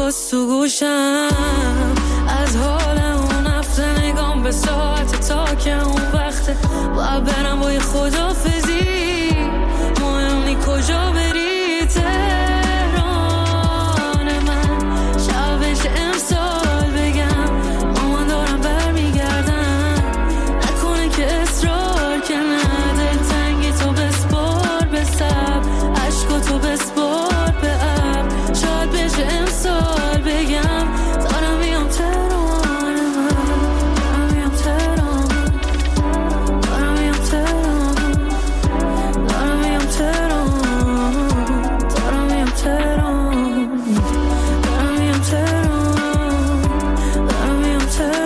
باز تو گوشم از حال اون هفته نگام به ساعت تا که اون وقته باید برم با یه خدافزی مهم نی کجا بری تهران من شبش امسال بگم مامان دارم برمیگردم نکنه که اصرار که نده تنگی تو بسپار به سب عشق تو بسپار به اب شاید بشه امسال بگم دارم میام تهران من دارم میام تهران دارم میام تهران دارم میام تهران دارم میام تهران دارم میام تهران دارم میام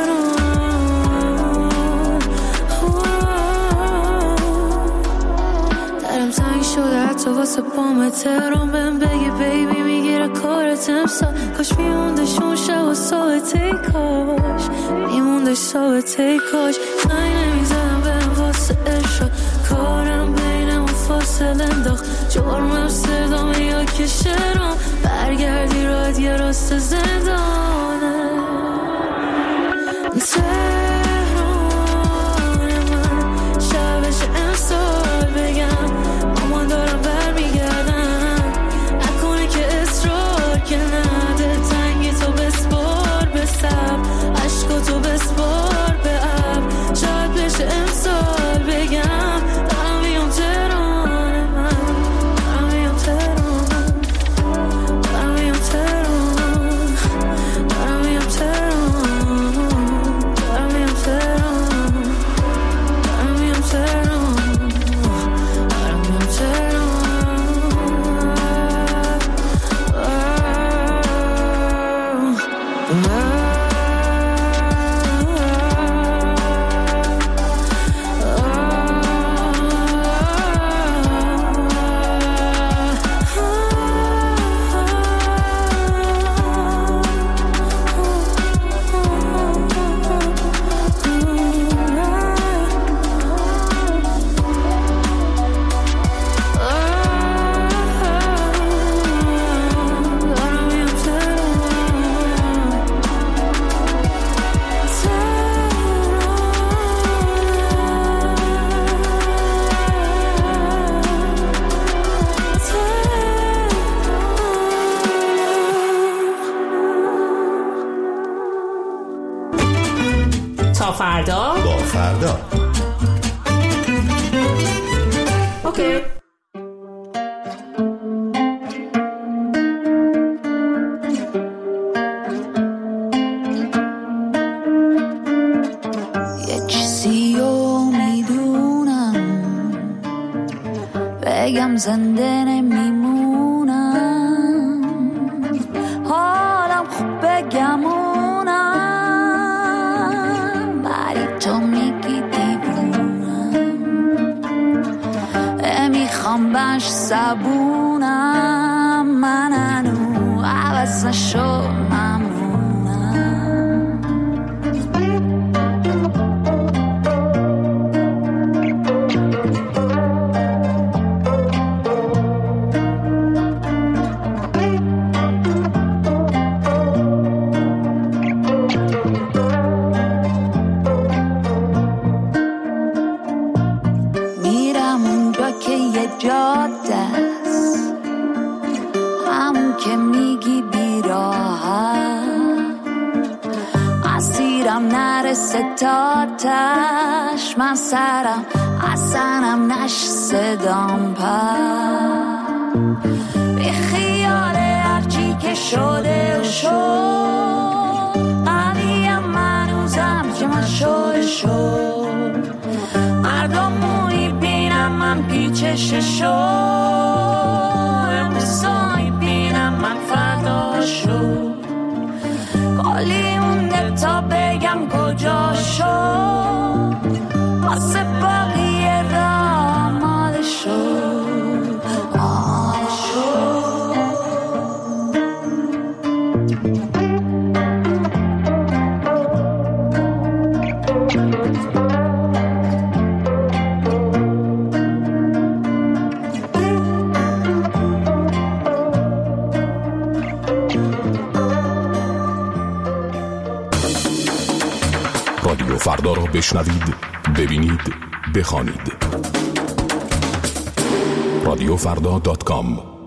تهران درم تنگ شده حتی واسه پام تهران بهم بگی بیبی میگیره کارت امسال کاش میموندش اون شب و ساعته کاش میموندش ساعته کاش زنگ نمیزدم بهم واسه ارشاد کارم بینمون فاصله انداخت جرمم صدامه یا که شرام برگردی راحت یه راست زندانه تهران من شبش امسال بگم مامان دارم برمیگردم نکنه که اصرار که نده تنگی تو بسپار به سب عشق تو بسپار به اب شاید بشه امسال بگم دارم میام تهران من دارم میام تهران دارم میام تهران دارم میام تهران دارم میام تهران دارم میام تهران دارم میام تهران تا فردا با فردا اوکی. یه چیزیو میدونم بگم زنده نمیمونم حالم خوب بگمونم ولی تو میگی دیوونم میخوام بش زبونم من هنو عوض نشو جاده است همون که میگی بیراحت اسیرم نرسه تا تش من سرم اصنم نش صدام پر به خیال هرچی که شده و شد قویم منوزم که من شد مردم موی بینم من پیچش شو امروزایی بینم من فردا شو کالی مونده تا بگم کجا شو واسه بقیه را آماده شو فردا را بشنوید، ببینید، بخوانید. رادیوفردا.com.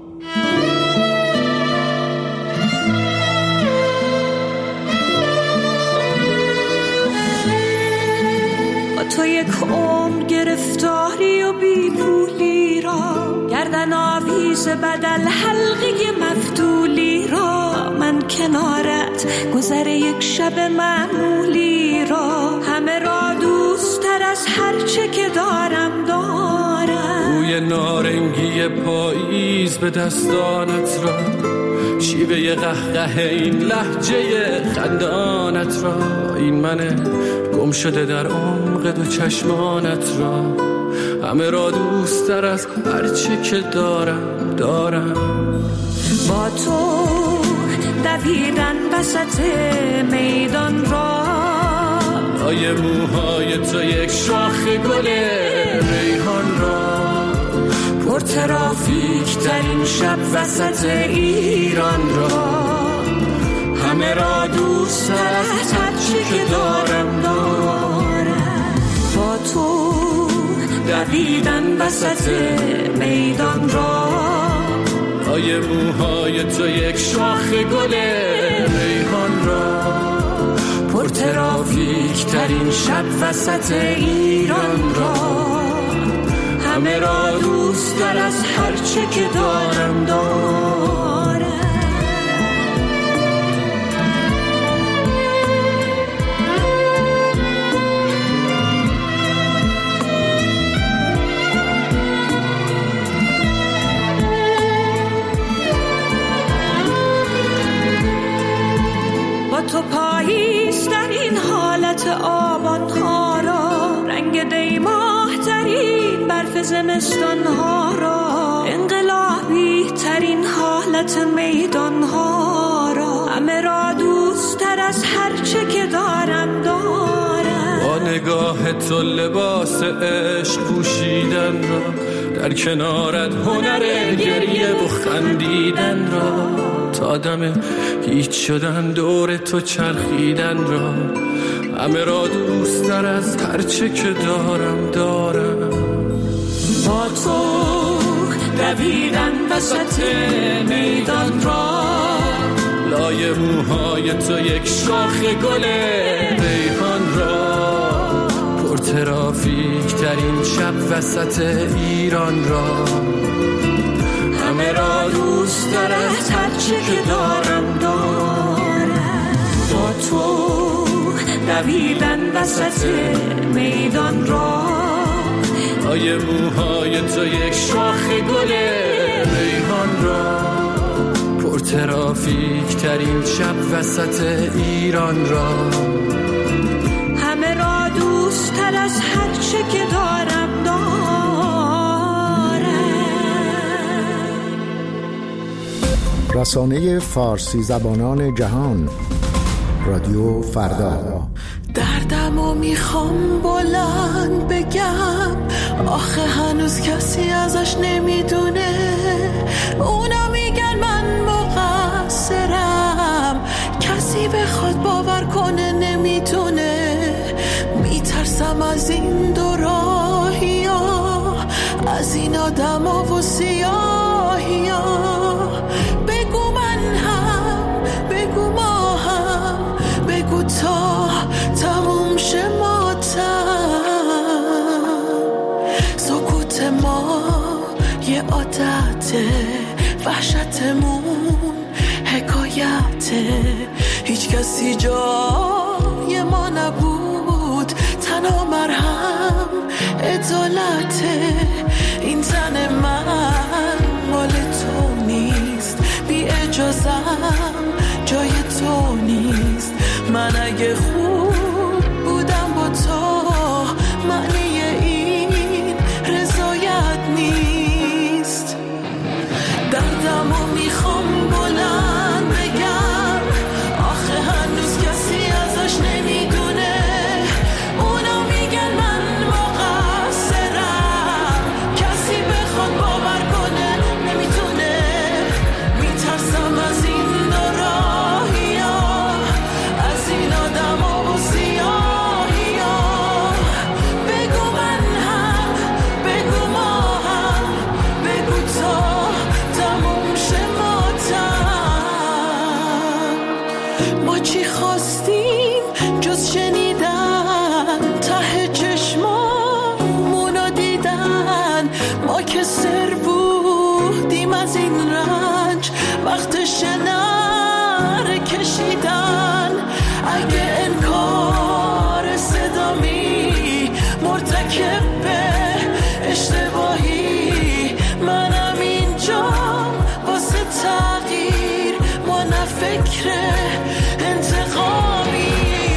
تو یک عمر گرفتاری و بی پولی را، گردن آویز بدل حلقه مفتولی را، من کنارت گذر یک شب معمولی را، همه را دوست تر از هرچه که دارم بوی نارنگی پاییز به دستانت را، شیوه قهقه این لهجه خندانت را، این من گم شده در عمق دو چشمانت را، همه را دوست تر از هرچه که دارم با تو دویدن وسط میدان را، لای موهای تو یک شاخ گل ریحان را، پر ترافیک ترین شب وسط ایران را، همه را دوست تر از هرچی که دارم با تو دویدن وسط میدان را، لای موهای تو یک شاخ گل ریحان را، پر ترافیک ترین شب وسط ایران را، همه را دوست تر از هرچه که دارم با تو پاییز در این حالت آبان ها را، رنگ دیماه ترین برف زمستان ها را، انقلابی ترین حالت میدان ها را، همه را دوست تر از هرچه که دارم با نگاه تو لباس عشق پوشیدن را، در کنارت هنر گریه و خندیدن را، تا دم هیچ شدن دور تو چرخیدن را، همه را دوست تر از هرچه که دارم با تو دویدن وسط میدان را، لای موهای تو یک شاخ گل ریحان را، پر ترافیک ترین شب وسط ایران را، همه را دوست تر از هرچه که دارم با تو دویدن وسط میدان را، لای موهای تو یک شاخ گل ریحان را، پر ترافیک ترین شب وسط ایران را، همه را دوست تر از هرچه که دارم رسانه فارسی زبانان جهان، رادیو فردا. دردمو میخوام بلند بگم، آخه هنوز کسی ازش نمیدونه، اونا میگن من مقصرم، کسی بخواد باور کنه نمیتونه، میترسم از این دو راهیا، از این آدما و سیاهیا، بگو من هم، بگو ما هم، بگو تا تموم شه ماتم، سکوت ما یه عادته، وحشتمون حکایته، هیچ کسی جای ما نبود، تنها مرهم عدالته، این تن من مال تو نیست، بی اجازم جای تو نیست، من اگه خوب بودم با تو، معنی این رضایت نیست، دردمو میخوام بلند بگم، آخه هنوز کسی ازش نمیدونه، اونا میگن من مقصرم، کسی بخواد باور کنه نمیتونه، میترسم از این راهیا، از این آدم چی خواستیم جز شنیدن، ته چشمامونو دیدن، ما که سر بودیم از این رنج، وقتش نره کشیدن. اگه انکار صدامی مرتکب به اشتباهی، منم اینجام واسه تغییر، ما نه فکر انتقامی.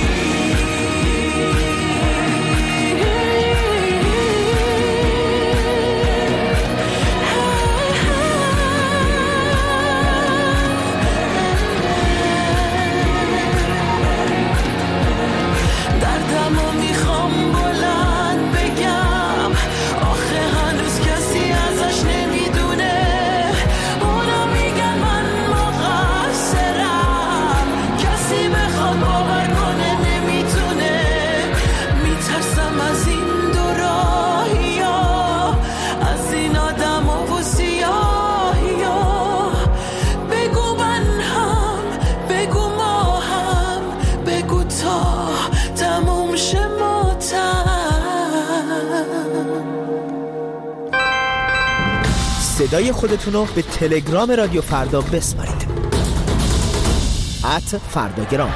دردمو میخوام بلند بگم، آخه هنوز کسی ازش نمیدونه. اونا میگن من مقصرم، کسی بخواد باور کنه نمیتونه. میترسم از این دو راهیا، از این آدم و سیاهیا. بگو من هم، بگو ما هم، بگو تا تموم شه ماتم. صدای خودتونو به تلگرام رادیو فردا بسپارید. @فرداگرام.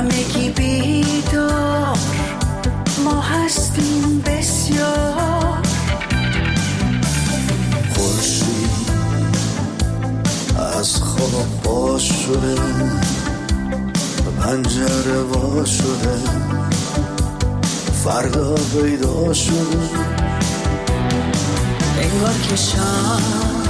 همگی بیدار، ما هستیم بسیار. خورشید از خواب باز شده، پنجره وا شده، فردا پیدا شده. انگار که شب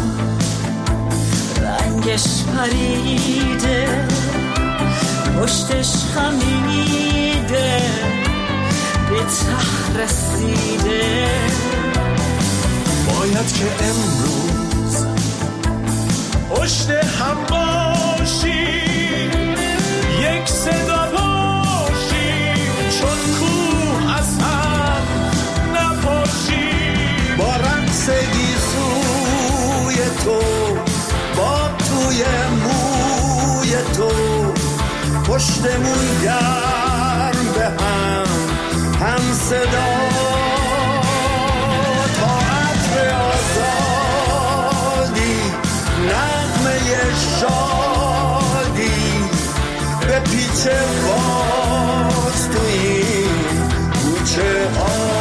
رنگش پریده، پشتش خمیده، به ته رسیده. باید که امروز پشت هم باشیم، یک صدا باشیم، چون کوه از هم نپاشیم. با رقص گیسوی تو، با توی موی تو، پشتمون گرم به هم صدا. تا عطر آزادی، نغمه شادی، به پیچ باز تو این کوچه ها.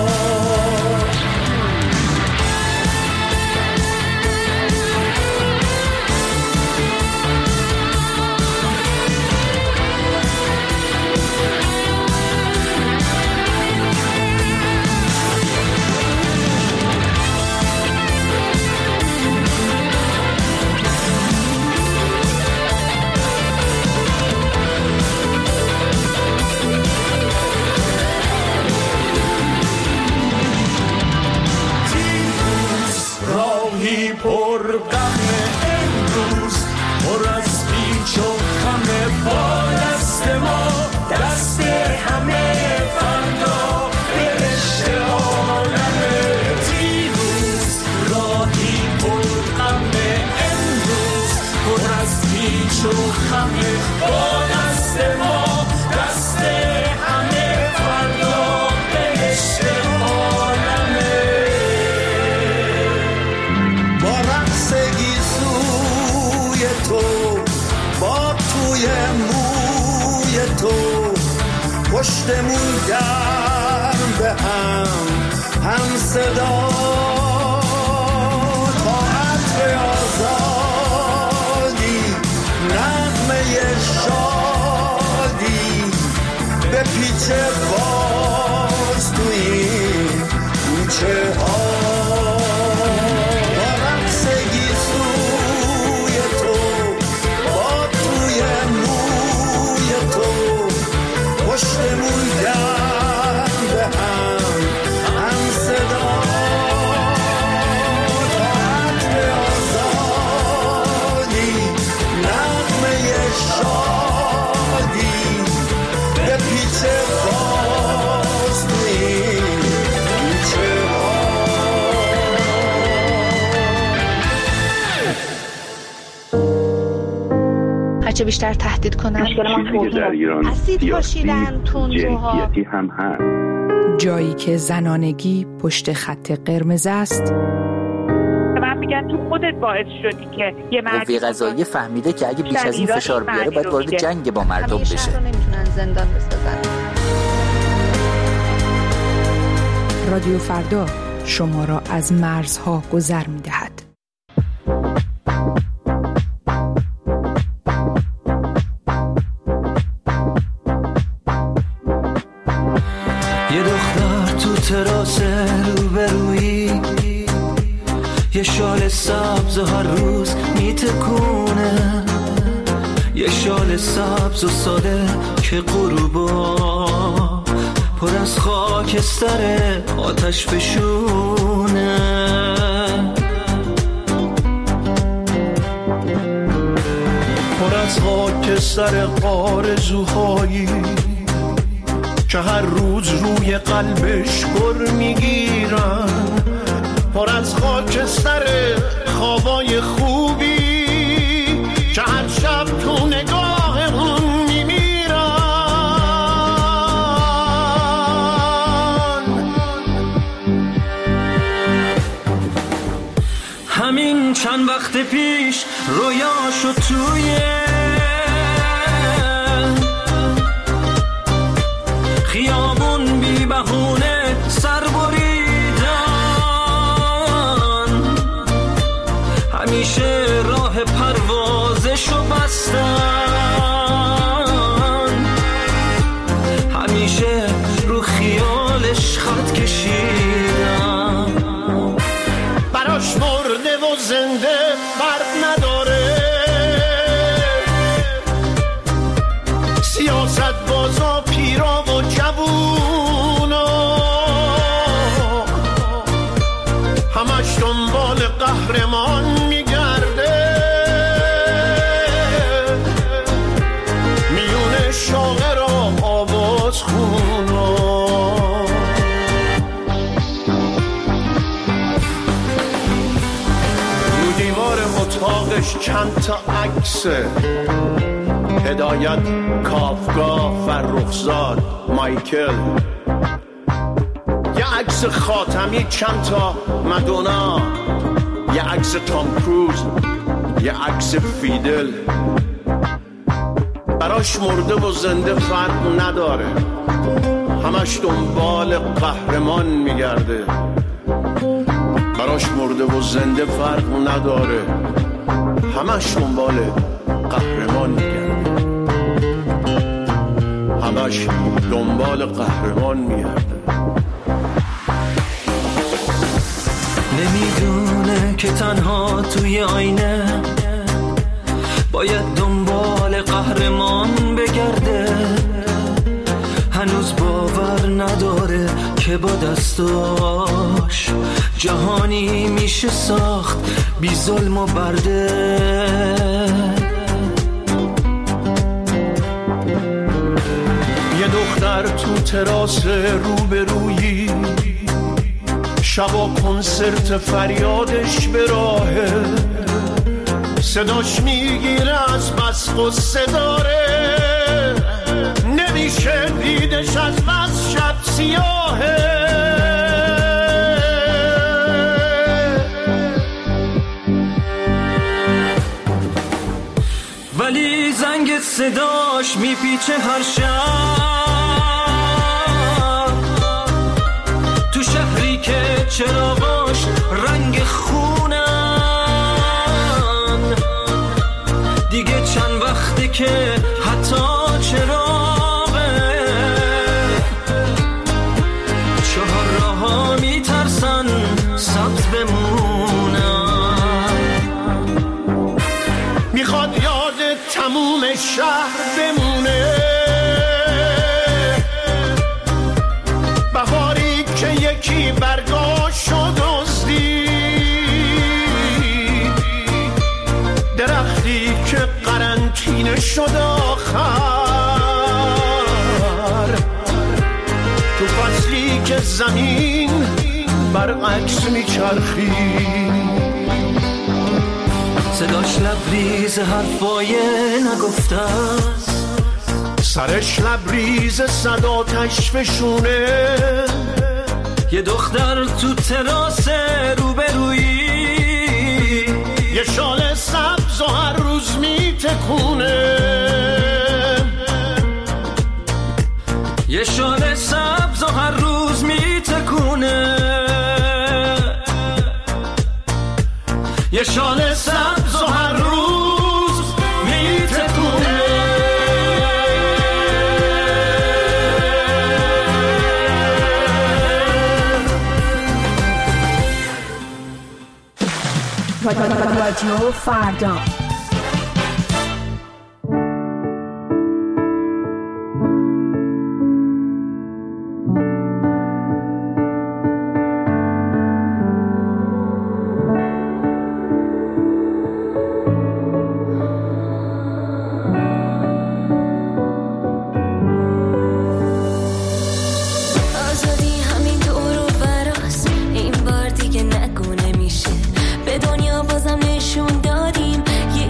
پر غم امروز، پر از پیچ و خم، با دست ما دست همه، فردا برشت عالمه. دیروز راهی پر غم امروز، پر از پیچ و خم، با دست ما دست همه، فردا برشت عالمه. تو با توی موی تو، پشتمون گرم به هم صدا. تا عطر آزادی، نغمه شادی، به پیچ باز تو این کوچه ها. پشتمون گرم به هم صدا. تا عطر آزادی، نغمه شادی، به پیچ باز تو این کوچه ها. هرچه بیشتر تهدید کنن، چیزی که در ایران سیاسی جنسیتی هم هست. جایی که زنانگی پشت خط قرمز است. من میگن تو خودت باعث شدی که یه قوه قضاییه فهمیده که اگه بیش از این فشار بیاره باید وارد جنگ با مردم بشه. همیشه نمیتونن زندان بسازن. رادیو فردا شما را از مرزها گذر میدهد. یه دختر تو تراس روبرویی، یه شال سبز هر روز میتکونه، یه شال سبز و ساده که غروبا پر از خاکستر آتش فشونه. پر از خاکستر آرزوهایی که هر روز روی قلبش گر میگیرن، پر از خاکستر خوابای خوبی که هر شب تو نگاه اون میمیرن. همین چند وقت پیش رویاشو توی زنده فرق نداره. سیاست بازا پیرا و جوونا همش دنبال قهرمان میگرده. میون شاعر و آواز خونا رو دیوار اتاقش چند تا عکسه، هدایت، کافکا، فرخزاد، مایکل، یه عکس خاتمی، چند تا مدونا، یه عکس تام کروز، یه عکس فیدل. براش مرده و زنده فرق نداره، همش دنبال قهرمان میگرده. براش مرده و زنده فرق نداره، همش دنبال قهرمان میگرده. همش دنبال قهرمان میگرده. نمیدونه که تنها توی آینه باید دنبال قهرمان بگرده. هنوز باور نداره که با دستاش جهانی میشه ساخت بی ظلم و برده. یه دختر تو تراس روبرویی، شبا کنسرت فریادش به راهه، صداش میگیره از بس قصه داره. نمیشه دیدش از بس شب سیاهه. ولی زنگ صداش میپیچه هر شب، تو شهری که چراغاش رنگ خونن. دیگه چند وقته که حتی چراغه چهار راه‌ها میترسن سبز بمونن. میخواد یاد تموم شهر بمونه، بهاری که یکی برگاشو دزدید، درختی که قرنطینه شد آخر، تو فصلی که زمین برعکس میچرخید. صداش لبریز حرفای نگفته است، سرش لبریز صداتش فشونه. یه دختر تو تراس روبرویی، یه شال سبز و هر روز میتکونه. یه شال سبز و هر روز میتکونه. یه شال سبز و هر روز میتکونه. رادیو فردا. این بار دیگه نگونه میشه، به دنیا بازم نشون دادیم یه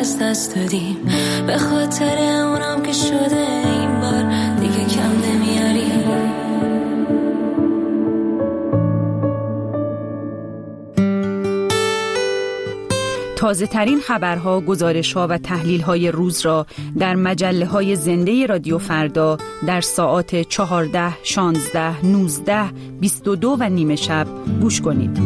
از دست دادیم، به خاطر اونم که شده این بار دیگه کم نمیاریم. تازه ترین خبرها، گزارش‌ها و تحلیل‌های روز را در مجله‌های زنده رادیو فردا در ساعات 14، 16، 19، 22 و نیم شب گوش کنید.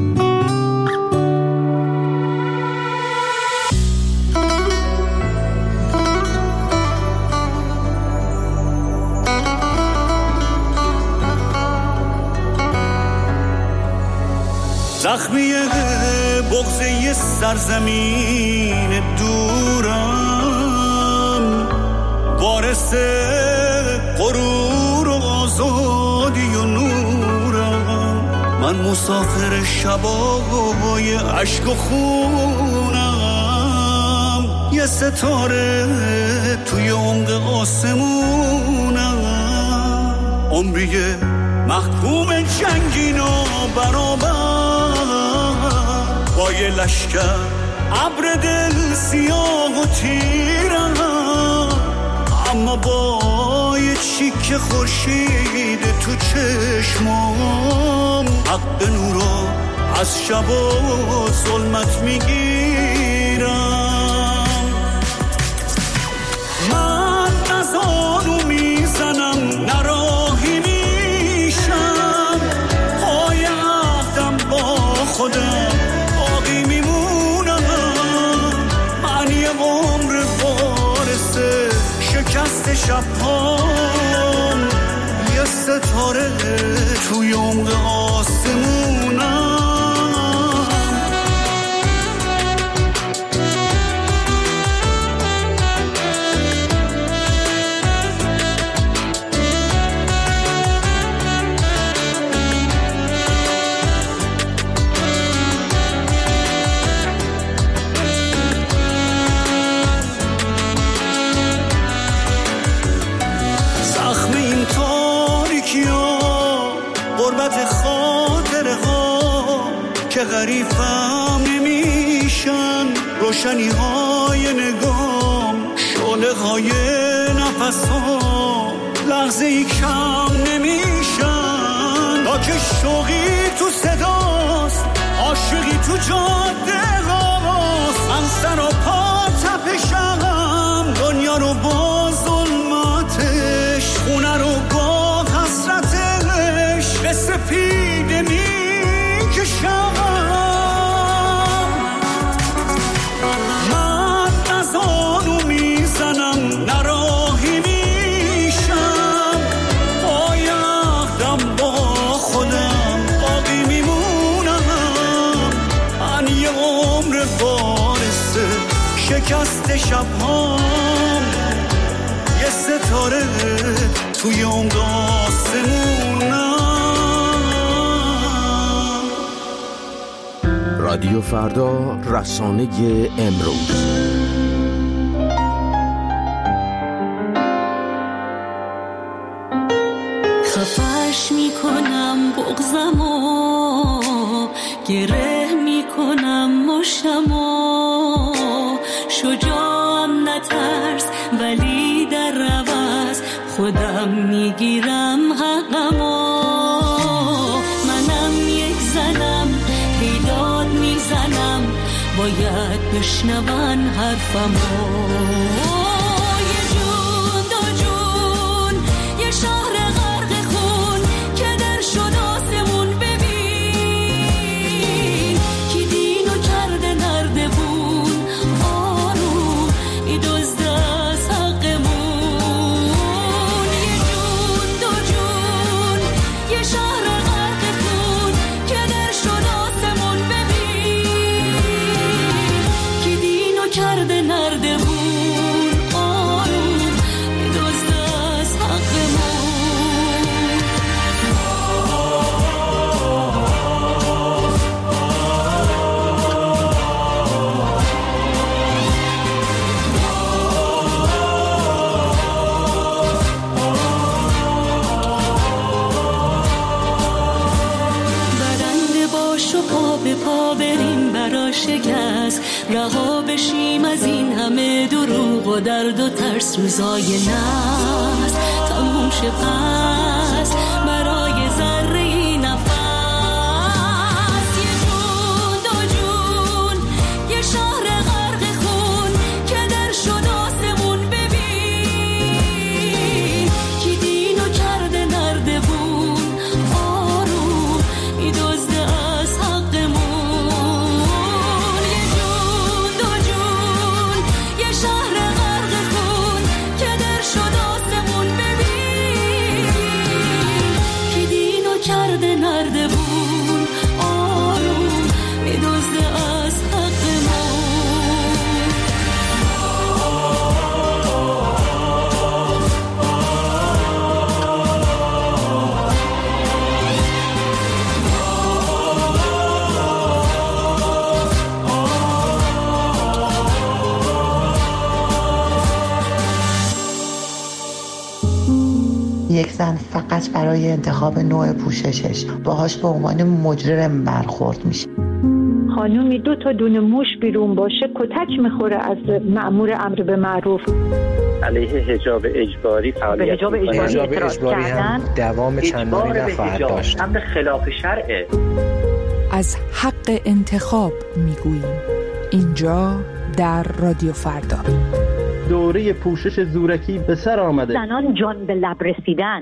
زخمی بغضه سرزمین دورم، وارث غرور و آزادی و نورم، من مسافر شبای عشق و خونم، یه ستاره توی عمق آسمونم، عمری محکوم جنگین و برابر با یه لشکر ابر دل سیاه و تیرم، اما با یه چیک خورشید تو چشمام حق نورو از شب و ظلمت میگیرم. من نزانو میزنم نراهی میشم، پای عهدم با خودم باقی میمونم، من یه عمر وارث شکست شبهام، یه ستاره توی عمق آسمونم. که غریبم نمیشن روشنی های نگام، شعله های نفسام لحظه ای کم نمیشن، تا که شوقی تو صداست، عاشقی تو جاده هاست، من سر و پا تپشم، دنیا رو با ظلمتش، خونه رو با حسرتش، به سپیده میکشم. شکست شبهام، یه ستاره توی عمق آسمونم. رادیو فردا، رسانه امروز. خفش میکنم بغضمو، گره میکنم مشتمو، شجاعم نترس ولی در عوض خودم میگیرم حقمو، منم یک زنم پیداد میزنم، باید بشنون حرفمو. یه جون دو جون، یه شهر غرق خون که در شد آسمون، ببین کی دینو کرده نردبون، آروم ای دزد از حقمون. یه جون دو جون، یه شهر غرق خون که در شد آسمون، ببین کی دینو کرده نردبون، آروم ای دزد از حقمون. برنده باش و پا به پا بریم برا شکست، رها بشیم از این همه با درد و ترس روزای ناز تموم شه پس برای ذره نفس. یه جون دو جون یه شهر غرق خون که در شد آسمون ببین کی دینو کرده نردبون آروم میدزده از حقمون. یه جون دو جون یه شهر غرق خون که در شد آسمون ببین کی دینو کرده نردبون آروم میدزده از حقمون. یک زن فقط برای انتخاب نوع پوششش باهاش به عنوان مجرم برخورد میشه. خانومی 2 تا دونه موش بیرون باشه کتک میخوره از مأمور امر به معروف. علیه حجاب اجباری فعالیت حجاب اجباری هم دوام چندانی نخواهد داشت. امر خلاف شرعه. از حق انتخاب میگوییم اینجا در رادیو فردا. دوره پوشش زورکی به سر آمده. زنان جان به لب رسیدن.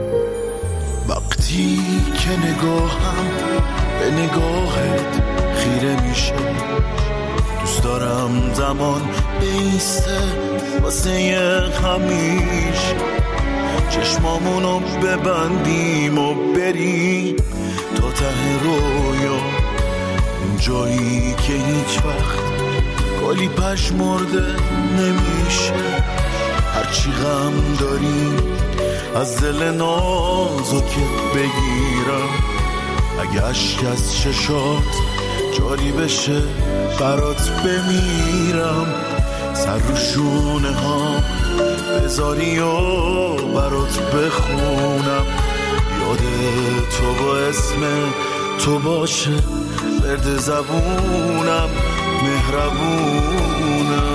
وقتی که نگاهم به نگاهت خیره میشه دوست دارم زمان بیسته واسه همیشه چشمامونو ببندیم و بریم تا ته رویا اون جایی که هیچ وقت گلی پشمرده نمیشه. هرچی غم داری از دل نازکت بگیرم اگه اشک از چشات جاری بشه برات بمیرم. سر رو شونه ها بذاری و برات بخونم یاد تو با اسم تو باشه برد زبونم مهربونم.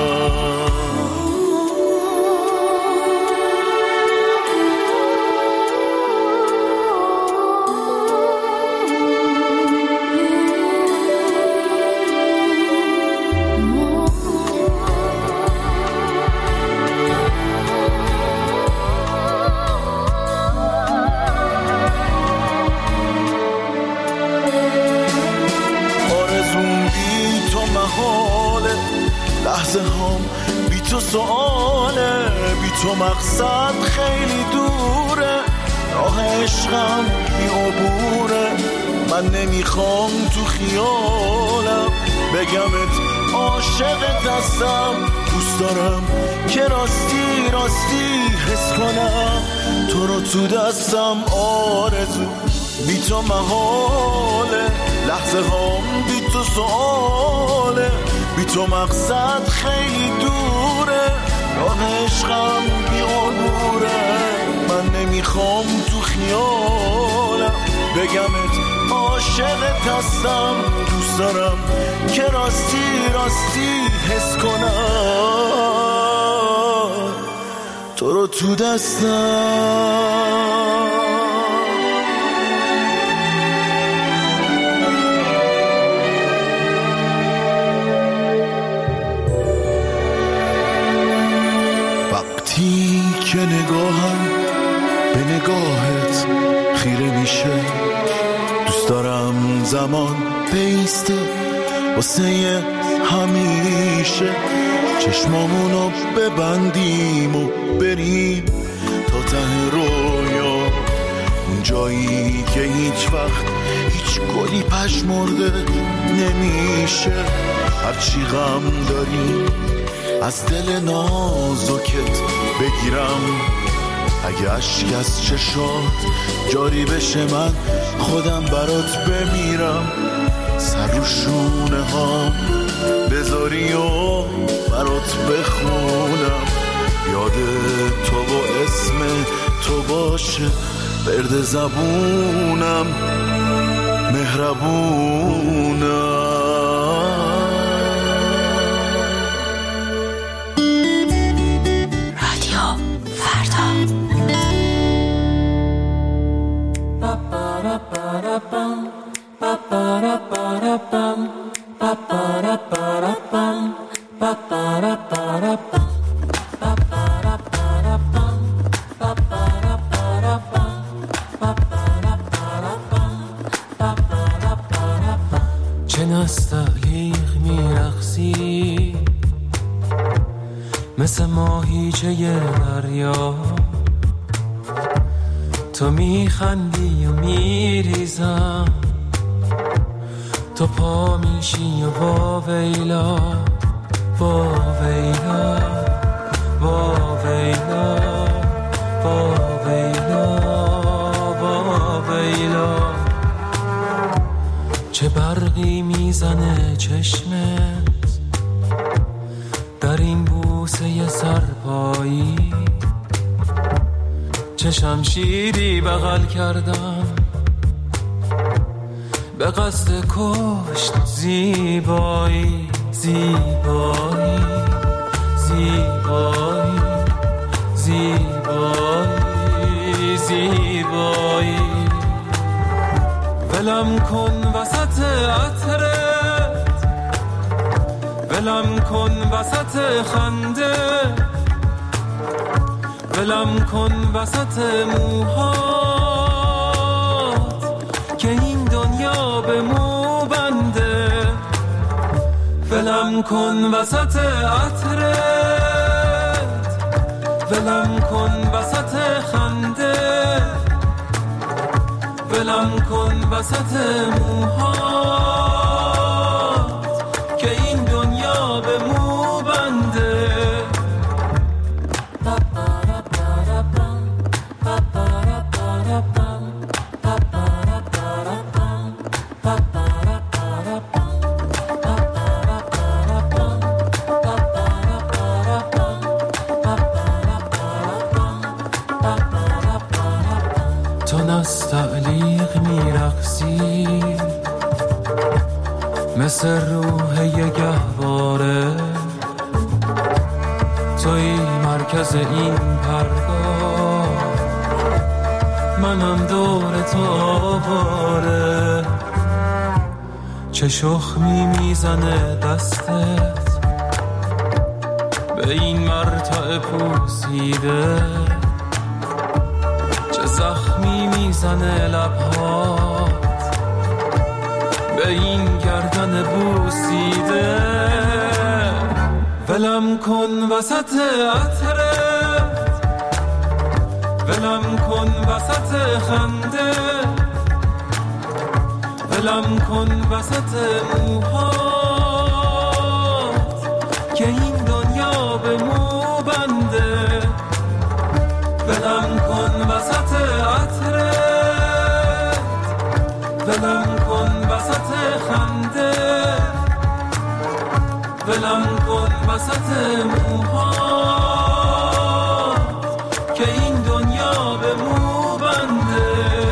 لحظه هم بی تو سؤاله بی تو مقصد خیلی دوره راه عشقم بی عبوره من نمیخوام تو خیالم بگمت عاشقت هستم دوست دارم که راستی راستی حس کنم تو رو تو دستم آرزو بی تو محاله لحظه هم بی تو سؤاله بی تو مقصد خیلی دوره راه عشقم بی عبوره من نمیخوام تو خیالم بگمت عاشقت هستم دوست دارم که راستی راستی حس کنم تو رو تو دستم. که نگاهم به نگاهت خیره میشه دوست دارم زمان بیسته واسه همیشه چشمامونو ببندیم و بریم تا ته رویا اون جایی که هیچ وقت هیچ گلی پشمرده نمیشه. هرچی غم داری از دل نازکت بگیرم اگه اشک از چشات جاری بشه من خودم برات بمیرم. سر رو شونه ها بذاری و برات بخونم یاد تو با اسم تو باشه برد زبونم مهربونم. چه نستعلیق میرقصی مثل ماهیچه دریا، تو میخندی و میریزم، تو پا میشی و واویلا واویلا واویلا واویلا واویلا. چه برقی میزنه چشمت در این بوسه سرپایی، چه شمشیری بغل کردم به قصد کشت زیبایی زیبایی زیبایی زیبایی زیبایی. ولم کن وسط عطرت، ولم کن وسط خنده، ولم کن وسط موهات که این دنیا به مو بنده. ولم کن وسط عطرت، ولم کن وسط خنده، ولم کن وسط موهات که این دنیا به مو بنده. تو نستعلیق میرقصی مثل روح یه گهواره، توی مرکز این پرگاه، منم دور تو آواره. چه شخمی میزنه دستت به این مرتع پوسیده، چه زخمی میزنه لبهات به این گردن بوسیده. ولم کن وسط عطرت، ولم کن وسط خنده، ولم کن وسط موهات که این دنیا به مو بنده. ولم کن وسط عطرت، ولم کن وسط خنده، ولم کن وسط موهات که این دنیا به مو بنده.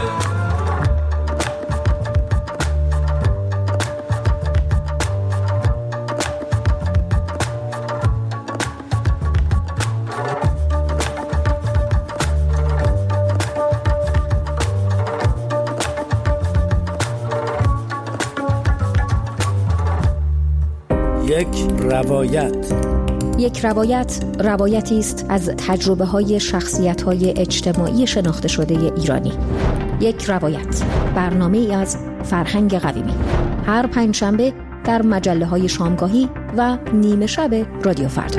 یک روایت روایتی است از تجربه‌های شخصیت‌های اجتماعی شناخته شده ایرانی. یک روایت، برنامه‌ای از فرهنگ قویمی، هر پنجشنبه در مجله‌های شامگاهی و نیمه شب رادیو فردا.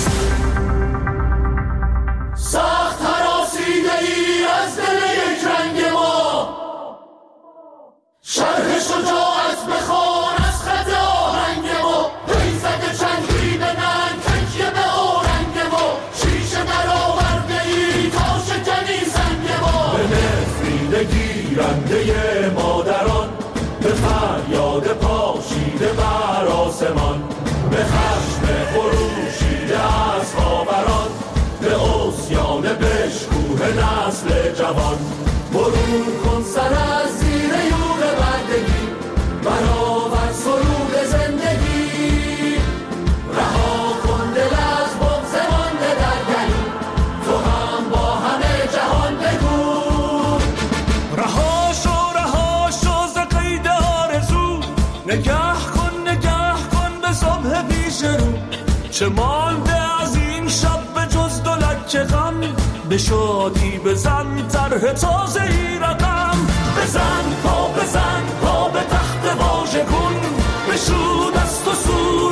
سخت هراسیده‌ای از دل یک رنگ ما، شرح شجاعت بخوان از خط آهنگ ما، ریزد چنگی به ننگ تکیه به آرنگ ما، شیشه در آورده‌ای تا شکنی سنگ ما. به نفرین گیرنده مادران، به فریاد پاشیده بر آسمان، به خشم خروشیده از خاوران، به عصیان بشکوه نسل جوان. برون کن سر از زیر یوغ بردگی، برآور سرود زندگی، رها کن دل از بغض مانده در گلو، تو هم با همه جهان بگو. رها شو ز قید آرزو، نگه کن به صبح پیش رو، چه مانده به شادی بزن طرح تازه ای رقم، بزن پا به تخت واژگون، بشو دست و سور